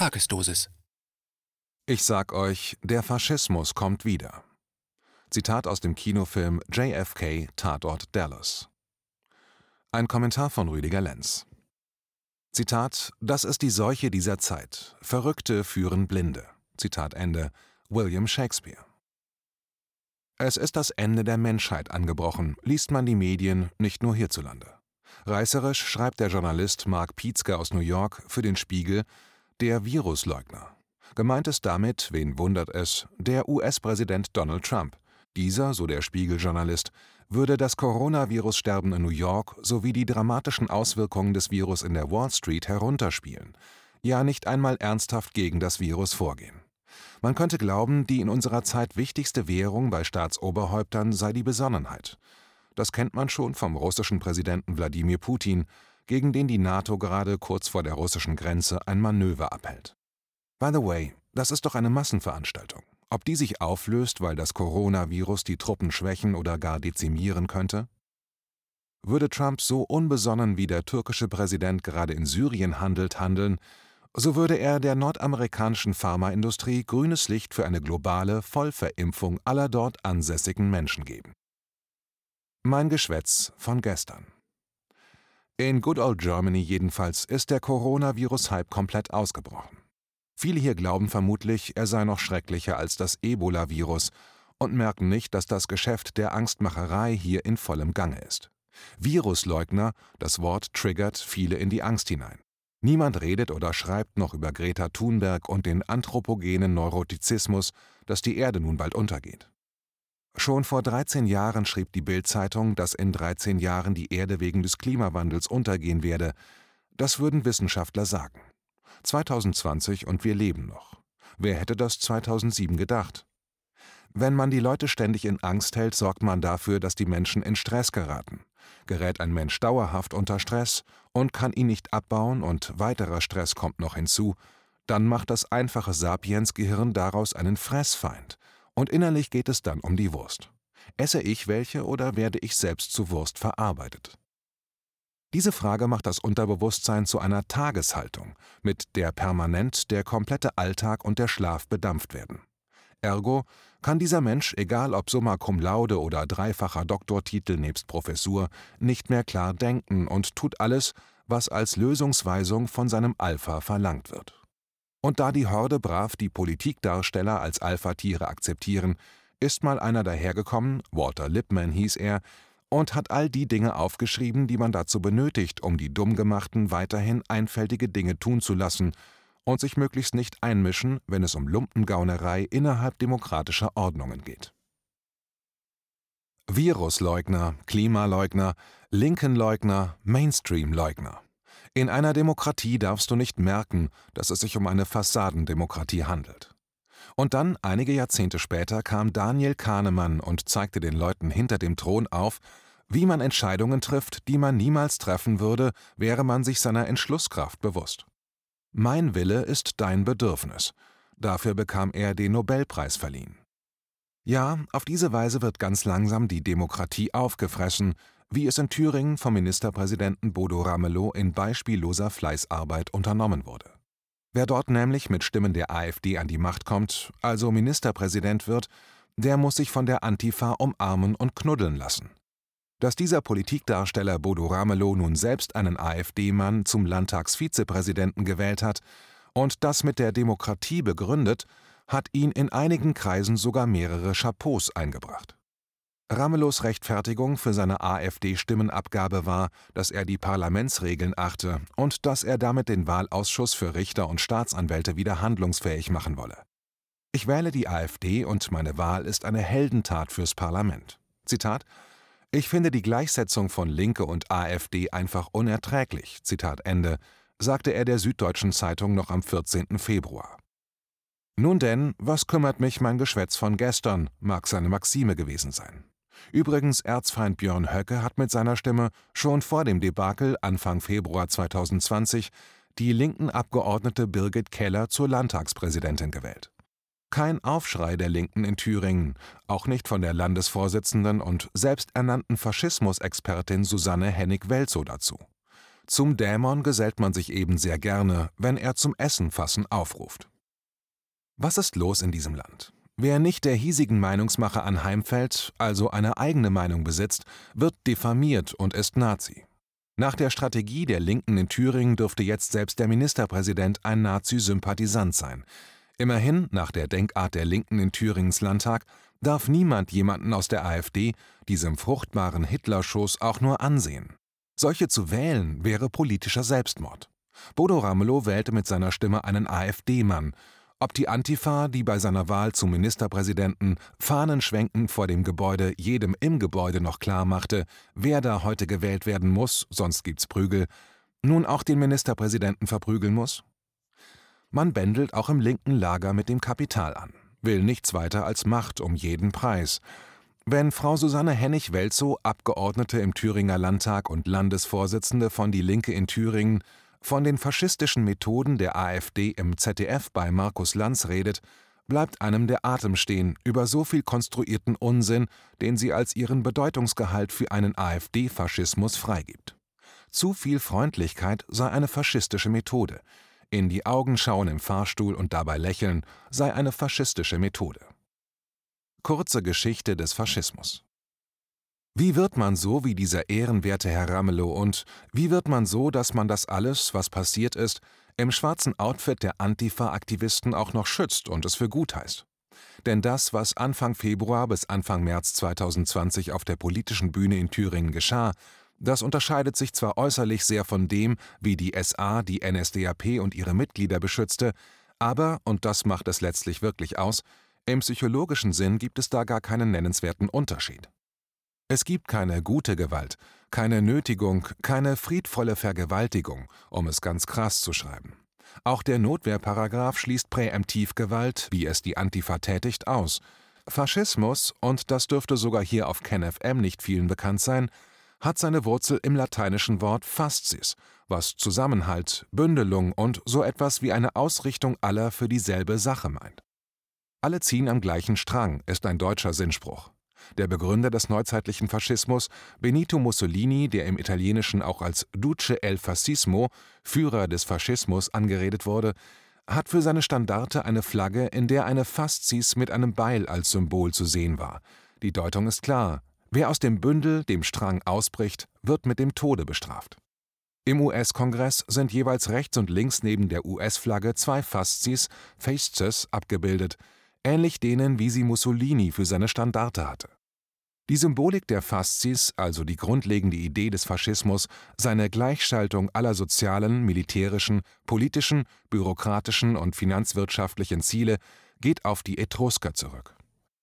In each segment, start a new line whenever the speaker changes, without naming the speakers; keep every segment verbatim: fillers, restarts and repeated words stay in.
Tagesdosis.
Ich sag euch, der Faschismus kommt wieder. Zitat aus dem Kinofilm J F K Tatort Dallas. Ein Kommentar von Rüdiger Lenz. Zitat: Das ist die Seuche dieser Zeit. Verrückte führen Blinde. Zitat Ende. William Shakespeare. Es ist das Ende der Menschheit angebrochen, liest man die Medien, nicht nur hierzulande. Reißerisch schreibt der Journalist Mark Pietzke aus New York für den Spiegel: Der Virusleugner. Gemeint ist damit, wen wundert es, der U S-Präsident Donald Trump. Dieser, so der Spiegel-Journalist, würde das Coronavirus-Sterben in New York sowie die dramatischen Auswirkungen des Virus in der Wall Street herunterspielen, ja nicht einmal ernsthaft gegen das Virus vorgehen. Man könnte glauben, die in unserer Zeit wichtigste Währung bei Staatsoberhäuptern sei die Besonnenheit. Das kennt man schon vom russischen Präsidenten Wladimir Putin, gegen den die NATO gerade kurz vor der russischen Grenze ein Manöver abhält. By the way, das ist doch eine Massenveranstaltung. Ob die sich auflöst, weil das Coronavirus die Truppen schwächen oder gar dezimieren könnte? Würde Trump so unbesonnen wie der türkische Präsident gerade in Syrien handelt, handeln, so würde er der nordamerikanischen Pharmaindustrie grünes Licht für eine globale Vollverimpfung aller dort ansässigen Menschen geben. Mein Geschwätz von gestern. In Good Old Germany jedenfalls ist der Coronavirus-Hype komplett ausgebrochen. Viele hier glauben vermutlich, er sei noch schrecklicher als das Ebola-Virus und merken nicht, dass das Geschäft der Angstmacherei hier in vollem Gange ist. Virusleugner, das Wort triggert viele in die Angst hinein. Niemand redet oder schreibt noch über Greta Thunberg und den anthropogenen Neurotizismus, dass die Erde nun bald untergeht. Schon vor dreizehn Jahren schrieb die Bild-Zeitung, dass in dreizehn Jahren die Erde wegen des Klimawandels untergehen werde. Das würden Wissenschaftler sagen. zweitausendzwanzig und wir leben noch. Wer hätte das zweitausendsieben gedacht? Wenn man die Leute ständig in Angst hält, sorgt man dafür, dass die Menschen in Stress geraten. Gerät ein Mensch dauerhaft unter Stress und kann ihn nicht abbauen und weiterer Stress kommt noch hinzu, dann macht das einfache Sapiensgehirn daraus einen Fressfeind und innerlich geht es dann um die Wurst. Esse ich welche oder werde ich selbst zu Wurst verarbeitet? Diese Frage macht das Unterbewusstsein zu einer Tageshaltung, mit der permanent der komplette Alltag und der Schlaf bedampft werden. Ergo kann dieser Mensch, egal ob Summa Cum Laude oder dreifacher Doktortitel nebst Professur, nicht mehr klar denken und tut alles, was als Lösungsweisung von seinem Alpha verlangt wird. Und da die Horde brav die Politikdarsteller als Alpha-Tiere akzeptieren, ist mal einer dahergekommen, Walter Lippmann hieß er, und hat all die Dinge aufgeschrieben, die man dazu benötigt, um die Dummgemachten weiterhin einfältige Dinge tun zu lassen und sich möglichst nicht einmischen, wenn es um Lumpengaunerei innerhalb demokratischer Ordnungen geht. Virusleugner, Klimaleugner, Linkenleugner, Mainstreamleugner. In einer Demokratie darfst du nicht merken, dass es sich um eine Fassadendemokratie handelt. Und dann, einige Jahrzehnte später, kam Daniel Kahnemann und zeigte den Leuten hinter dem Thron auf, wie man Entscheidungen trifft, die man niemals treffen würde, wäre man sich seiner Entschlusskraft bewusst. Mein Wille ist dein Bedürfnis. Dafür bekam er den Nobelpreis verliehen. Ja, auf diese Weise wird ganz langsam die Demokratie aufgefressen, wie es in Thüringen vom Ministerpräsidenten Bodo Ramelow in beispielloser Fleißarbeit unternommen wurde. Wer dort nämlich mit Stimmen der AfD an die Macht kommt, also Ministerpräsident wird, der muss sich von der Antifa umarmen und knuddeln lassen. Dass dieser Politikdarsteller Bodo Ramelow nun selbst einen AfD-Mann zum Landtagsvizepräsidenten gewählt hat und das mit der Demokratie begründet, hat ihn in einigen Kreisen sogar mehrere Chapeaus eingebracht. Ramelows Rechtfertigung für seine AfD-Stimmenabgabe war, dass er die Parlamentsregeln achte und dass er damit den Wahlausschuss für Richter und Staatsanwälte wieder handlungsfähig machen wolle. Ich wähle die AfD und meine Wahl ist eine Heldentat fürs Parlament. Zitat: Ich finde die Gleichsetzung von Linke und AfD einfach unerträglich, Zitat Ende, sagte er der Süddeutschen Zeitung noch am vierzehnten Februar. Nun denn, was kümmert mich mein Geschwätz von gestern, mag seine Maxime gewesen sein. Übrigens, Erzfeind Björn Höcke hat mit seiner Stimme schon vor dem Debakel Anfang Februar zweitausendzwanzig die linken Abgeordnete Birgit Keller zur Landtagspräsidentin gewählt. Kein Aufschrei der Linken in Thüringen, auch nicht von der Landesvorsitzenden und selbsternannten Faschismusexpertin Susanne Hennig-Welzow dazu. Zum Dämon gesellt man sich eben sehr gerne, wenn er zum Essenfassen aufruft. Was ist los in diesem Land? Wer nicht der hiesigen Meinungsmache anheimfällt, also eine eigene Meinung besitzt, wird diffamiert und ist Nazi. Nach der Strategie der Linken in Thüringen dürfte jetzt selbst der Ministerpräsident ein Nazi-Sympathisant sein. Immerhin, nach der Denkart der Linken in Thüringens Landtag, darf niemand jemanden aus der AfD, diesem fruchtbaren Hitlerschoß, auch nur ansehen. Solche zu wählen, wäre politischer Selbstmord. Bodo Ramelow wählte mit seiner Stimme einen AfD-Mann. Ob die Antifa, die bei seiner Wahl zum Ministerpräsidenten fahnenschwenkend vor dem Gebäude jedem im Gebäude noch klar machte, wer da heute gewählt werden muss, sonst gibt's Prügel, nun auch den Ministerpräsidenten verprügeln muss? Man bändelt auch im linken Lager mit dem Kapital an, will nichts weiter als Macht um jeden Preis. Wenn Frau Susanne Hennig-Welzow, Abgeordnete im Thüringer Landtag und Landesvorsitzende von Die Linke in Thüringen, von den faschistischen Methoden der AfD im Z D F bei Markus Lanz redet, bleibt einem der Atem stehen über so viel konstruierten Unsinn, den sie als ihren Bedeutungsgehalt für einen AfD-Faschismus freigibt. Zu viel Freundlichkeit sei eine faschistische Methode. In die Augen schauen im Fahrstuhl und dabei lächeln sei eine faschistische Methode. Kurze Geschichte des Faschismus. Wie wird man so wie dieser ehrenwerte Herr Ramelow und wie wird man so, dass man das alles, was passiert ist, im schwarzen Outfit der Antifa-Aktivisten auch noch schützt und es für gut heißt? Denn das, was Anfang Februar bis Anfang März zweitausendzwanzig auf der politischen Bühne in Thüringen geschah, das unterscheidet sich zwar äußerlich sehr von dem, wie die S A die N S D A P und ihre Mitglieder beschützte, aber, und das macht es letztlich wirklich aus, im psychologischen Sinn gibt es da gar keinen nennenswerten Unterschied. Es gibt keine gute Gewalt, keine Nötigung, keine friedvolle Vergewaltigung, um es ganz krass zu schreiben. Auch der Notwehrparagraph schließt Präemptivgewalt, wie es die Antifa tätigt, aus. Faschismus, und das dürfte sogar hier auf KenFM F M nicht vielen bekannt sein, hat seine Wurzel im lateinischen Wort fascis, was Zusammenhalt, Bündelung und so etwas wie eine Ausrichtung aller für dieselbe Sache meint. Alle ziehen am gleichen Strang, ist ein deutscher Sinnspruch. Der Begründer des neuzeitlichen Faschismus, Benito Mussolini, der im Italienischen auch als Duce el Fascismo, Führer des Faschismus, angeredet wurde, hat für seine Standarte eine Flagge, in der eine Fascis mit einem Beil als Symbol zu sehen war. Die Deutung ist klar: Wer aus dem Bündel, dem Strang ausbricht, wird mit dem Tode bestraft. Im U S-Kongress sind jeweils rechts und links neben der U S-Flagge zwei Fascis, Fasces, abgebildet, ähnlich denen, wie sie Mussolini für seine Standarte hatte. Die Symbolik der Fascis, also die grundlegende Idee des Faschismus, seine Gleichschaltung aller sozialen, militärischen, politischen, bürokratischen und finanzwirtschaftlichen Ziele, geht auf die Etrusker zurück.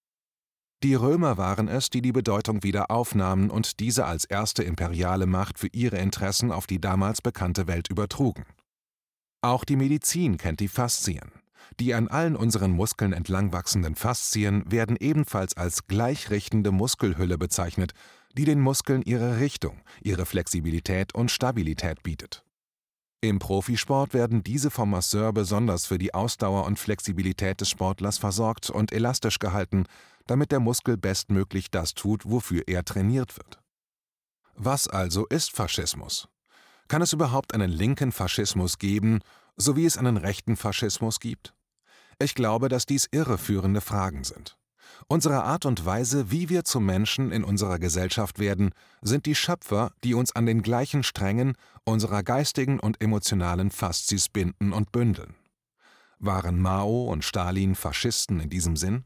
Die Römer waren es, die die Bedeutung wieder aufnahmen und diese als erste imperiale Macht für ihre Interessen auf die damals bekannte Welt übertrugen. Auch die Medizin kennt die Faszien. Die an allen unseren Muskeln entlang wachsenden Faszien werden ebenfalls als gleichrichtende Muskelhülle bezeichnet, die den Muskeln ihre Richtung, ihre Flexibilität und Stabilität bietet. Im Profisport werden diese vom Masseur besonders für die Ausdauer und Flexibilität des Sportlers versorgt und elastisch gehalten, damit der Muskel bestmöglich das tut, wofür er trainiert wird. Was also ist Faschismus? Kann es überhaupt einen linken Faschismus geben, so wie es einen rechten Faschismus gibt? Ich glaube, dass dies irreführende Fragen sind. Unsere Art und Weise, wie wir zu Menschen in unserer Gesellschaft werden, sind die Schöpfer, die uns an den gleichen Strängen unserer geistigen und emotionalen Faszies binden und bündeln. Waren Mao und Stalin Faschisten in diesem Sinn?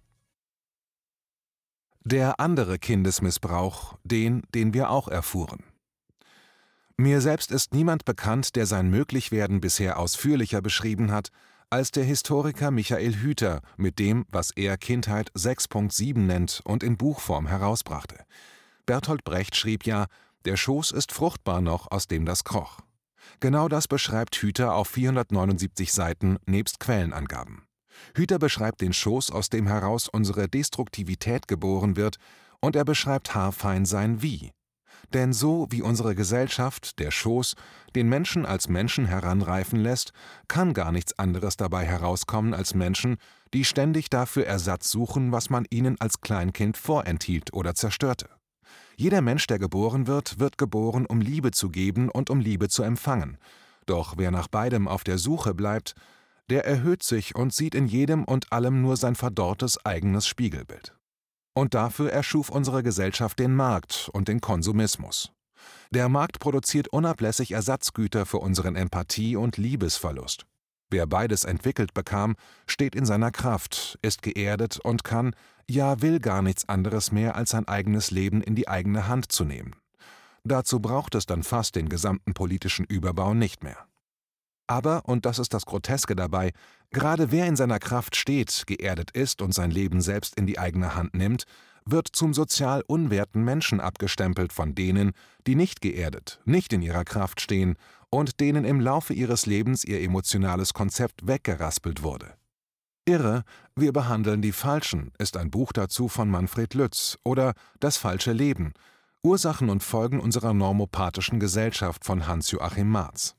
Der andere Kindesmissbrauch, den, den wir auch erfuhren. Mir selbst ist niemand bekannt, der sein Möglichwerden bisher ausführlicher beschrieben hat, als der Historiker Michael Hüter mit dem, was er Kindheit sechs Punkt sieben nennt und in Buchform herausbrachte. Bertolt Brecht schrieb ja: Der Schoß ist fruchtbar noch, aus dem das kroch. Genau das beschreibt Hüter auf vierhundertneunundsiebzig Seiten nebst Quellenangaben. Hüter beschreibt den Schoß, aus dem heraus unsere Destruktivität geboren wird, und er beschreibt haarfein sein Wie. Denn so wie unsere Gesellschaft, der Schoß, den Menschen als Menschen heranreifen lässt, kann gar nichts anderes dabei herauskommen als Menschen, die ständig dafür Ersatz suchen, was man ihnen als Kleinkind vorenthielt oder zerstörte. Jeder Mensch, der geboren wird, wird geboren, um Liebe zu geben und um Liebe zu empfangen. Doch wer nach beidem auf der Suche bleibt, der erhöht sich und sieht in jedem und allem nur sein verdorrtes eigenes Spiegelbild. Und dafür erschuf unsere Gesellschaft den Markt und den Konsumismus. Der Markt produziert unablässig Ersatzgüter für unseren Empathie- und Liebesverlust. Wer beides entwickelt bekam, steht in seiner Kraft, ist geerdet und kann, ja will gar nichts anderes mehr, als sein eigenes Leben in die eigene Hand zu nehmen. Dazu braucht es dann fast den gesamten politischen Überbau nicht mehr. Aber, und das ist das Groteske dabei, gerade wer in seiner Kraft steht, geerdet ist und sein Leben selbst in die eigene Hand nimmt, wird zum sozial unwerten Menschen abgestempelt von denen, die nicht geerdet, nicht in ihrer Kraft stehen und denen im Laufe ihres Lebens ihr emotionales Konzept weggeraspelt wurde. Irre, wir behandeln die Falschen ist ein Buch dazu von Manfred Lütz oder Das falsche Leben, Ursachen und Folgen unserer normopathischen Gesellschaft von Hans-Joachim Marz.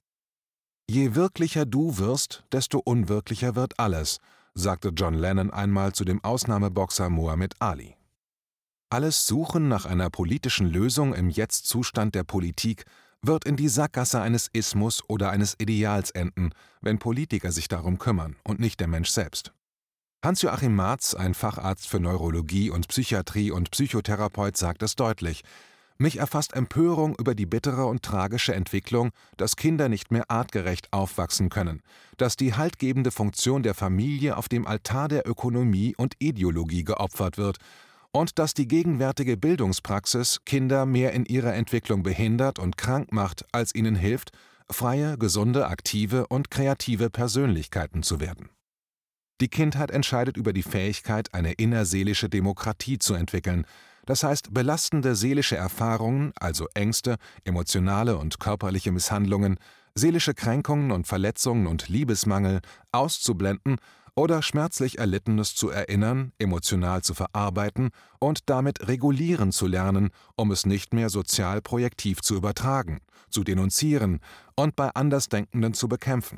Je wirklicher du wirst, desto unwirklicher wird alles, sagte John Lennon einmal zu dem Ausnahmeboxer Muhammad Ali. Alles Suchen nach einer politischen Lösung im Jetzt-Zustand der Politik wird in die Sackgasse eines Ismus oder eines Ideals enden, wenn Politiker sich darum kümmern und nicht der Mensch selbst. Hans-Joachim Marz, ein Facharzt für Neurologie und Psychiatrie und Psychotherapeut, sagt es deutlich: Mich erfasst Empörung über die bittere und tragische Entwicklung, dass Kinder nicht mehr artgerecht aufwachsen können, dass die haltgebende Funktion der Familie auf dem Altar der Ökonomie und Ideologie geopfert wird und dass die gegenwärtige Bildungspraxis Kinder mehr in ihrer Entwicklung behindert und krank macht, als ihnen hilft, freie, gesunde, aktive und kreative Persönlichkeiten zu werden. Die Kindheit entscheidet über die Fähigkeit, eine innerseelische Demokratie zu entwickeln, das heißt, belastende seelische Erfahrungen, also Ängste, emotionale und körperliche Misshandlungen, seelische Kränkungen und Verletzungen und Liebesmangel auszublenden oder schmerzlich Erlittenes zu erinnern, emotional zu verarbeiten und damit regulieren zu lernen, um es nicht mehr sozial projektiv zu übertragen, zu denunzieren und bei Andersdenkenden zu bekämpfen.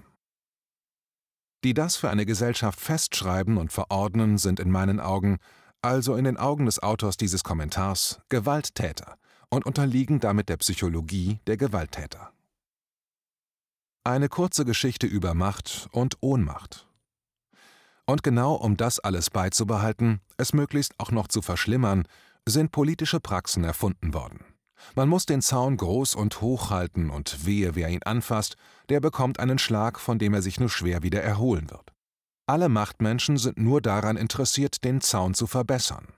Die das für eine Gesellschaft festschreiben und verordnen, sind in meinen Augen, also in den Augen des Autors dieses Kommentars, Gewalttäter und unterliegen damit der Psychologie der Gewalttäter. Eine kurze Geschichte über Macht und Ohnmacht. Und genau um das alles beizubehalten, es möglichst auch noch zu verschlimmern, sind politische Praxen erfunden worden. Man muss den Zaun groß und hoch halten und wehe, wer ihn anfasst, der bekommt einen Schlag, von dem er sich nur schwer wieder erholen wird. Alle Machtmenschen sind nur daran interessiert, den Zaun zu verbessern.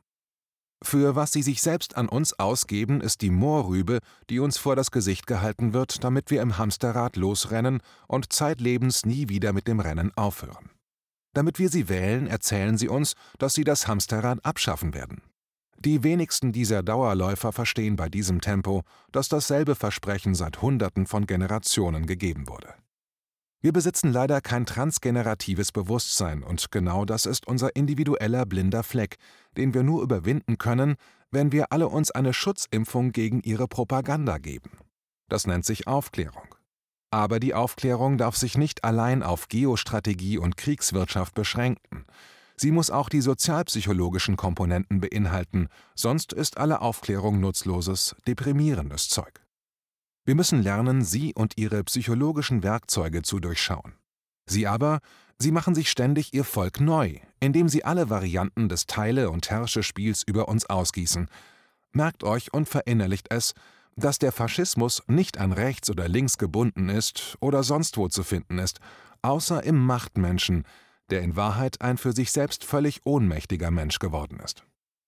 Für was sie sich selbst an uns ausgeben, ist die Mohrrübe, die uns vor das Gesicht gehalten wird, damit wir im Hamsterrad losrennen und zeitlebens nie wieder mit dem Rennen aufhören. Damit wir sie wählen, erzählen sie uns, dass sie das Hamsterrad abschaffen werden. Die wenigsten dieser Dauerläufer verstehen bei diesem Tempo, dass dasselbe Versprechen seit Hunderten von Generationen gegeben wurde. Wir besitzen leider kein transgeneratives Bewusstsein und genau das ist unser individueller blinder Fleck, den wir nur überwinden können, wenn wir alle uns eine Schutzimpfung gegen ihre Propaganda geben. Das nennt sich Aufklärung. Aber die Aufklärung darf sich nicht allein auf Geostrategie und Kriegswirtschaft beschränken. Sie muss auch die sozialpsychologischen Komponenten beinhalten, sonst ist alle Aufklärung nutzloses, deprimierendes Zeug. Wir müssen lernen, sie und ihre psychologischen Werkzeuge zu durchschauen. Sie aber, sie machen sich ständig ihr Volk neu, indem sie alle Varianten des Teile- und Herrsche-Spiels über uns ausgießen. Merkt euch und verinnerlicht es, dass der Faschismus nicht an rechts oder links gebunden ist oder sonst wo zu finden ist, außer im Machtmenschen, der in Wahrheit ein für sich selbst völlig ohnmächtiger Mensch geworden ist.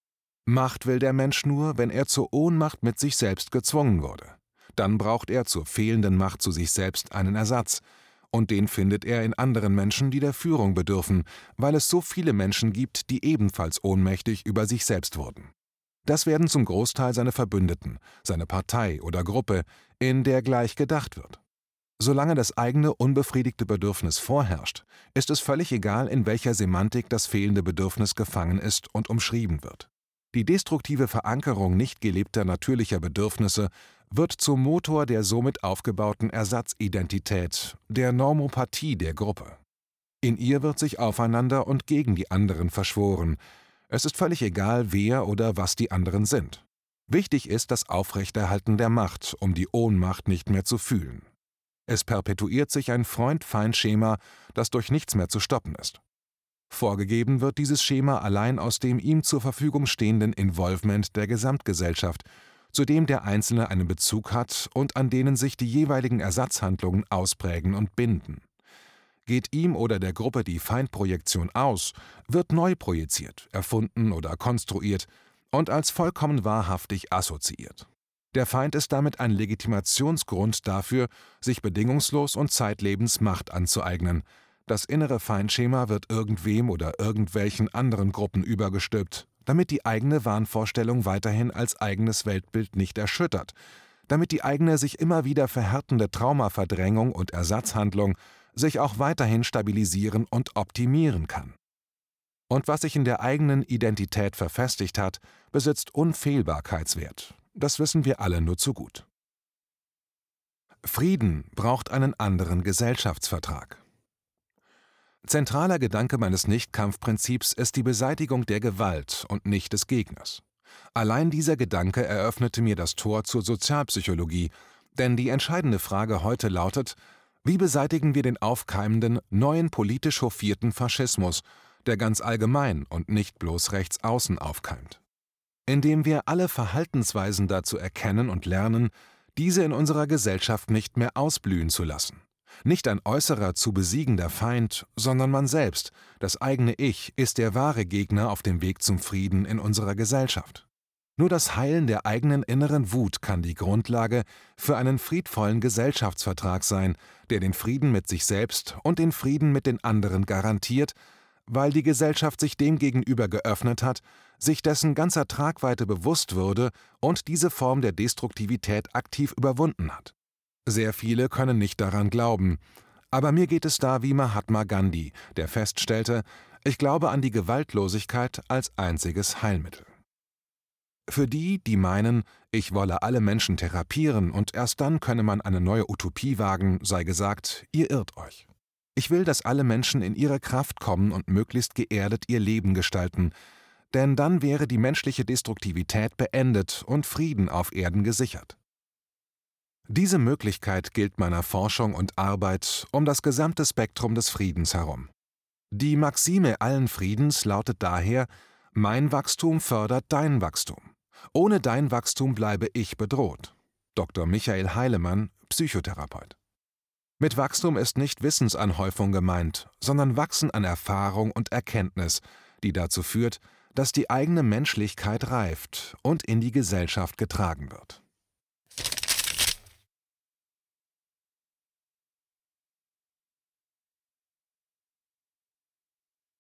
Macht will der Mensch nur, wenn er zur Ohnmacht mit sich selbst gezwungen wurde. Dann braucht er zur fehlenden Macht zu sich selbst einen Ersatz, und den findet er in anderen Menschen, die der Führung bedürfen, weil es so viele Menschen gibt, die ebenfalls ohnmächtig über sich selbst wurden. Das werden zum Großteil seine Verbündeten, seine Partei oder Gruppe, in der gleich gedacht wird. Solange das eigene unbefriedigte Bedürfnis vorherrscht, ist es völlig egal, in welcher Semantik das fehlende Bedürfnis gefangen ist und umschrieben wird. Die destruktive Verankerung nicht gelebter natürlicher Bedürfnisse wird zum Motor der somit aufgebauten Ersatzidentität, der Normopathie der Gruppe. In ihr wird sich aufeinander und gegen die anderen verschworen. Es ist völlig egal, wer oder was die anderen sind. Wichtig ist das Aufrechterhalten der Macht, um die Ohnmacht nicht mehr zu fühlen. Es perpetuiert sich ein Freund-Feind-Schema, das durch nichts mehr zu stoppen ist. Vorgegeben wird dieses Schema allein aus dem ihm zur Verfügung stehenden Involvement der Gesamtgesellschaft, zu dem der Einzelne einen Bezug hat und an denen sich die jeweiligen Ersatzhandlungen ausprägen und binden. Geht ihm oder der Gruppe die Feindprojektion aus, wird neu projiziert, erfunden oder konstruiert und als vollkommen wahrhaftig assoziiert. Der Feind ist damit ein Legitimationsgrund dafür, sich bedingungslos und zeitlebens Macht anzueignen. Das innere Feindschema wird irgendwem oder irgendwelchen anderen Gruppen übergestülpt, damit die eigene Wahnvorstellung weiterhin als eigenes Weltbild nicht erschüttert, damit die eigene sich immer wieder verhärtende Traumaverdrängung und Ersatzhandlung sich auch weiterhin stabilisieren und optimieren kann. Und was sich in der eigenen Identität verfestigt hat, besitzt Unfehlbarkeitswert. Das wissen wir alle nur zu gut. Frieden braucht einen anderen Gesellschaftsvertrag. Zentraler Gedanke meines Nicht-Kampf-Prinzips ist die Beseitigung der Gewalt und nicht des Gegners. Allein dieser Gedanke eröffnete mir das Tor zur Sozialpsychologie, denn die entscheidende Frage heute lautet: Wie beseitigen wir den aufkeimenden, neuen politisch hofierten Faschismus, der ganz allgemein und nicht bloß rechts außen aufkeimt? Indem wir alle Verhaltensweisen dazu erkennen und lernen, diese in unserer Gesellschaft nicht mehr ausblühen zu lassen. Nicht ein äußerer zu besiegender Feind, sondern man selbst, das eigene Ich, ist der wahre Gegner auf dem Weg zum Frieden in unserer Gesellschaft. Nur das Heilen der eigenen inneren Wut kann die Grundlage für einen friedvollen Gesellschaftsvertrag sein, der den Frieden mit sich selbst und den Frieden mit den anderen garantiert, weil die Gesellschaft sich dem gegenüber geöffnet hat, sich dessen ganzer Tragweite bewusst wurde und diese Form der Destruktivität aktiv überwunden hat. Sehr viele können nicht daran glauben, aber mir geht es da wie Mahatma Gandhi, der feststellte: Ich glaube an die Gewaltlosigkeit als einziges Heilmittel. Für die, die meinen, ich wolle alle Menschen therapieren und erst dann könne man eine neue Utopie wagen, sei gesagt, ihr irrt euch. Ich will, dass alle Menschen in ihre Kraft kommen und möglichst geerdet ihr Leben gestalten, denn dann wäre die menschliche Destruktivität beendet und Frieden auf Erden gesichert. Diese Möglichkeit gilt meiner Forschung und Arbeit um das gesamte Spektrum des Friedens herum. Die Maxime allen Friedens lautet daher: Mein Wachstum fördert dein Wachstum. Ohne dein Wachstum bleibe ich bedroht. Doktor Michael Heilemann, Psychotherapeut. Mit Wachstum ist nicht Wissensanhäufung gemeint, sondern Wachsen an Erfahrung und Erkenntnis, die dazu führt, dass die eigene Menschlichkeit reift und in die Gesellschaft getragen wird.